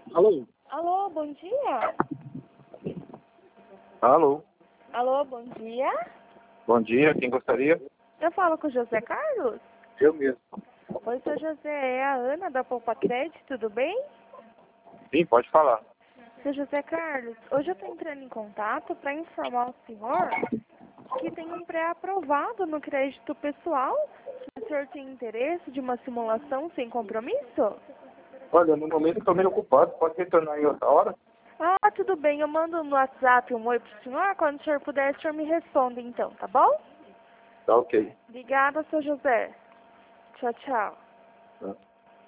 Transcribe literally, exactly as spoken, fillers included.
Alô? Alô, bom dia. Alô? Alô, bom dia. Bom dia, quem gostaria? Eu falo com o José Carlos? Eu mesmo. Oi, seu José, é a Ana da Poupa Crédito, tudo bem? Sim, pode falar. Seu José Carlos, hoje eu estou entrando em contato para informar o senhor que tem um pré-aprovado no crédito pessoal. Se o senhor tem interesse de uma simulação sem compromisso? Olha, no momento eu estou meio ocupado, pode retornar em outra hora? Ah, tudo bem, eu mando no WhatsApp um oi pro senhor. Quando o senhor puder, o senhor me responde então, tá bom? Tá ok. Obrigada, seu José. Tchau, tchau. Tá.